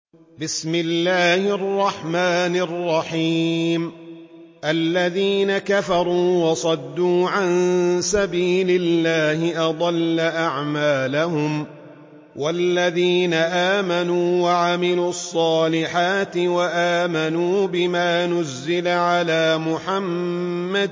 بسم الله الرحمن الرحيم. الذين كفروا وصدوا عن سبيل الله أضل أعمالهم، والذين آمنوا وعملوا الصالحات وآمنوا بما نزل على محمد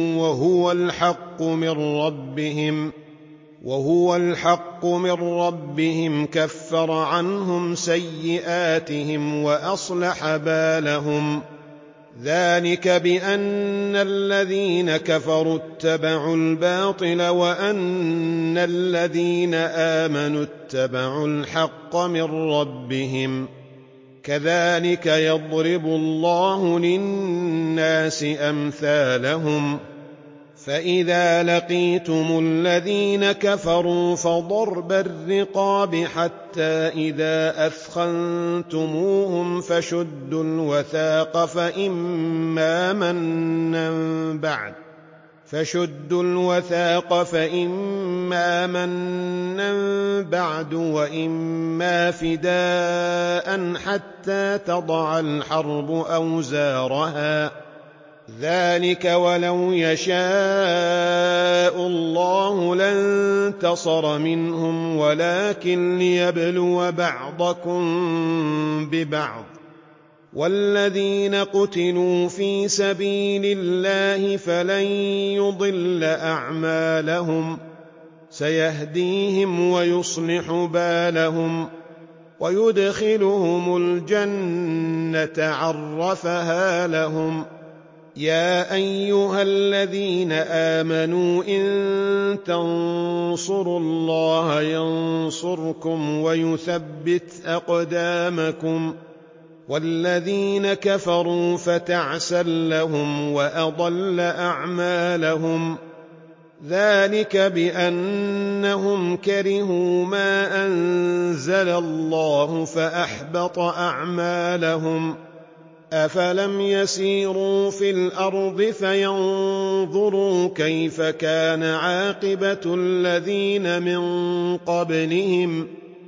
وهو الحق من ربهم كفر عنهم سيئاتهم وأصلح بالهم. ذلك بأن الذين كفروا اتبعوا الباطل وأن الذين آمنوا اتبعوا الحق من ربهم. كذلك يضرب الله للناس أمثالهم. فإذا لقيتم الذين كفروا فضرب الرقاب حتى إذا أثخنتموهم فشدوا الوثاق فإما منا بعد وإما فداء حتى تضع الحرب أوزارها. ذلك ولو يشاء الله لانتصر منهم ولكن ليبلو بعضكم ببعض. والذين قتلوا في سبيل الله فلن يضل أعمالهم، سيهديهم ويصلح بالهم ويدخلهم الجنة عرفها لهم. يا أيها الذين آمنوا إن تنصروا الله ينصركم ويثبت أقدامكم. والذين كفروا فتعسا لهم وأضل أعمالهم. ذلك بأنهم كرهوا ما أنزل الله فأحبط أعمالهم. أفلم يسيروا في الأرض فينظروا كيف كان عاقبة الذين من قبلهم.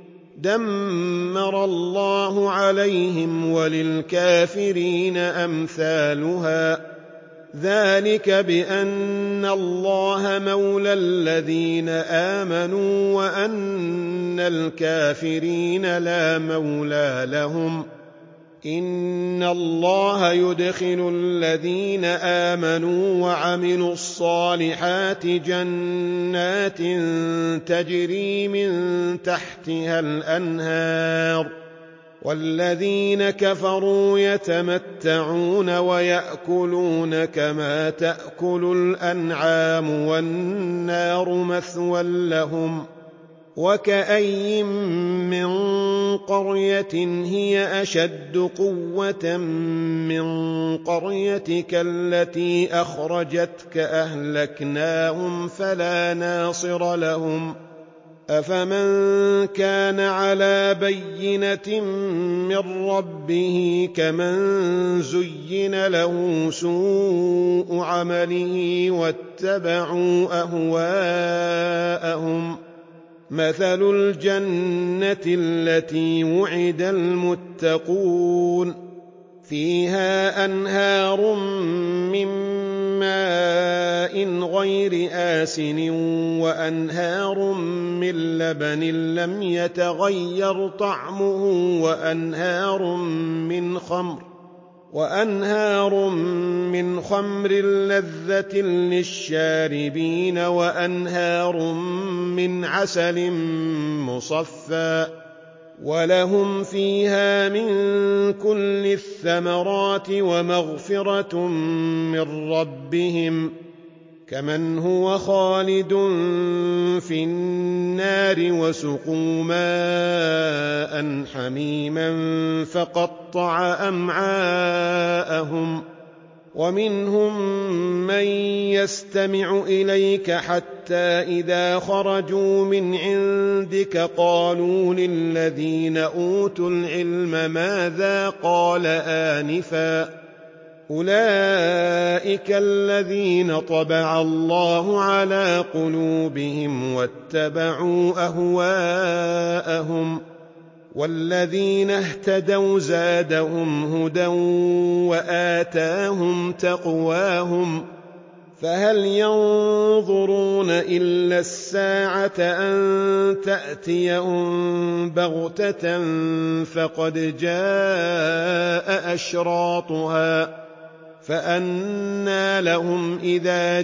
دمر الله عليهم وللكافرين أمثالها. ذلك بأن الله مولى الذين آمنوا وأن الكافرين لا مولى لهم. إن الله يدخل الذين آمنوا وعملوا الصالحات جنات تجري من تحتها الأنهار، والذين كفروا يتمتعون ويأكلون كما تأكل الأنعام والنار مثوى لهم. وكأي من قرية هي أشد قوة من قريتك التي أخرجتك أهلكناهم فلا ناصر لهم. أفمن كان على بينة من ربه كمن زين له سوء عمله واتبعوا أهواءهم. مثل الجنة التي وعد المتقون فيها أنهار من ماء غير آسن وأنهار من لبن لم يتغير طعمه وأنهار من خمر لذة للشاربين وأنهار من عسل مصفى ولهم فيها من كل الثمرات ومغفرة من ربهم كمن هو خالد في النار وسقوا ماء حميما فقطع أمعاءهم. ومنهم من يستمع إليك حتى إذا خرجوا من عندك قالوا للذين أوتوا العلم ماذا قال آنفا. أولئك الذين طبع الله على قلوبهم واتبعوا أهواءهم والذين اهتدوا زادهم هدى وآتاهم تقواهم فهل ينظرون إلا الساعة أن تأتيهم بغتة فقد جاء أشراطها فأنى لهم إذا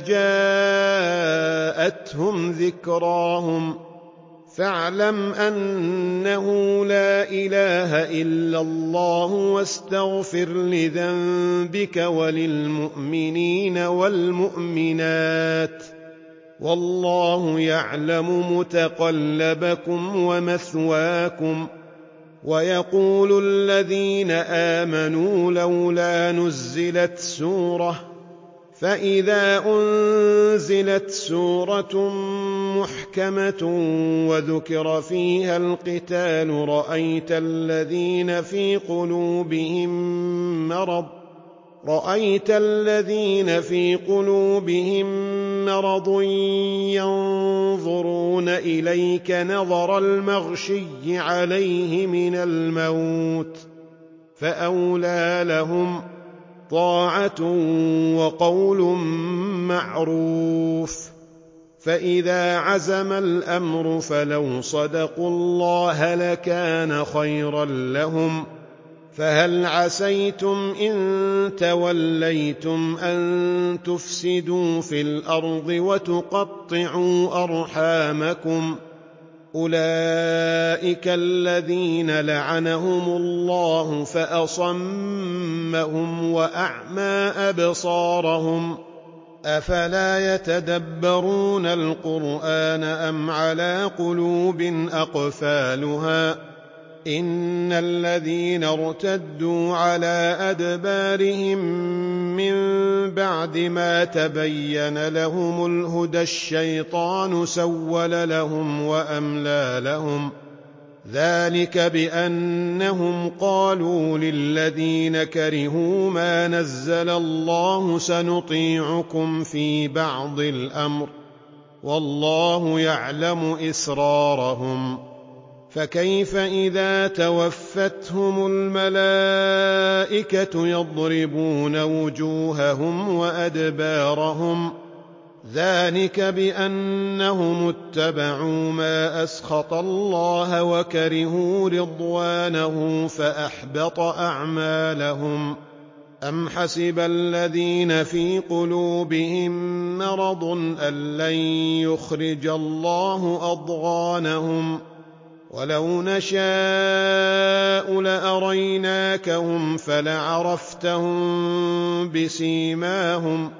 جاءتهم ذكراهم فاعلم أنه لا إله إلا الله واستغفر لذنبك وللمؤمنين والمؤمنات والله يعلم متقلبكم ومثواكم ويقول الذين آمنوا لولا نزلت سورة فإذا أنزلت سورة محكمة وذكر فيها القتال رأيت الذين في قلوبهم مرض ينظرون إليك نظر المغشي عليه من الموت فأولى لهم طاعة وقول معروف فإذا عزم الأمر فلو صدقوا الله لكان خيرا لهم فهل عسيتم إن توليتم أن تفسدوا في الأرض وتقطعوا أرحامكم أولئك الذين لعنهم الله فأصمهم وأعمى أبصارهم أفلا يتدبرون القرآن أم على قلوب أقفالها إن الذين ارتدوا على أدبارهم من بعد ما تبين لهم الهدى الشيطان سول لهم وأملى لهم ذلك بأنهم قالوا للذين كرهوا ما نزل الله سنطيعكم في بعض الأمر والله يعلم إسرارهم فكيف إذا توفتهم الملائكة يضربون وجوههم وأدبارهم ذلك بأنهم اتبعوا ما أسخط الله وكرهوا رضوانه فأحبط أعمالهم أم حسب الذين في قلوبهم مرض أن لن يخرج الله أضغانهم ولو نشاء لأريناكهم فلعرفتهم بسيماهم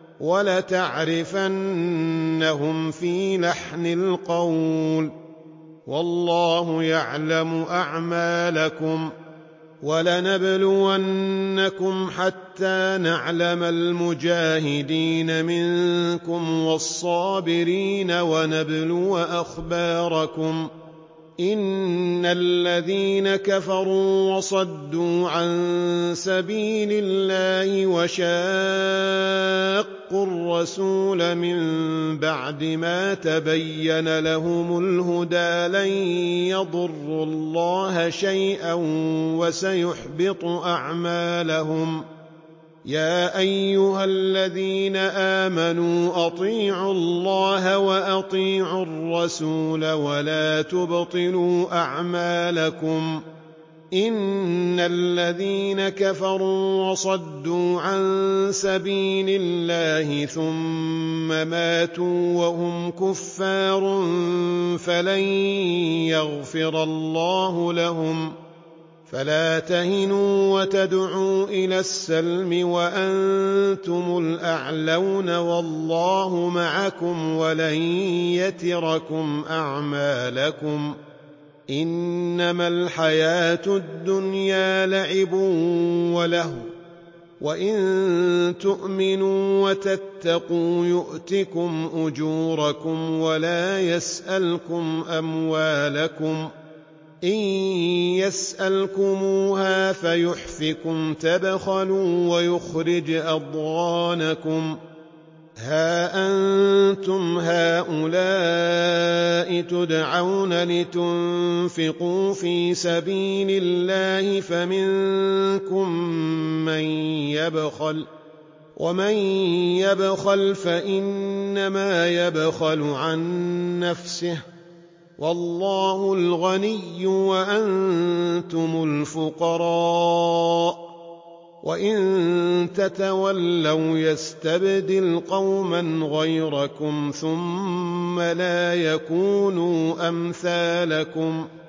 ولتعرفنهم في لحن القول والله يعلم أعمالكم ولنبلونكم حتى نعلم المجاهدين منكم والصابرين ونبلو أخباركم إن الذين كفروا وصدوا عن سبيل الله وشاقوا الرسول من بعد ما تبين لهم الهدى لن يضروا الله شيئا وسيحبط أعمالهم يا أيها الذين آمنوا أطيعوا الله وأطيعوا الرسول ولا تبطلوا أعمالكم إن الذين كفروا وصدوا عن سبيل الله ثم ماتوا وهم كفار فلن يغفر الله لهم فلا تهنوا وتدعوا إلى السلم وأنتم الأعلون والله معكم ولن يتركم أعمالكم إنما الحياة الدنيا لعب ولهو وإن تؤمنوا وتتقوا يؤتكم أجوركم ولا يسألكم أموالكم إن يسألكموها فيحفكم تبخلوا ويخرج أضغانكم ها أنتم هؤلاء تدعون لتنفقوا في سبيل الله فمنكم من يبخل ومن يبخل فإنما يبخل عن نفسه والله الغني وأنتم الفقراء وإن تتولوا يستبدل قوما غيركم ثم لا يكونوا أمثالكم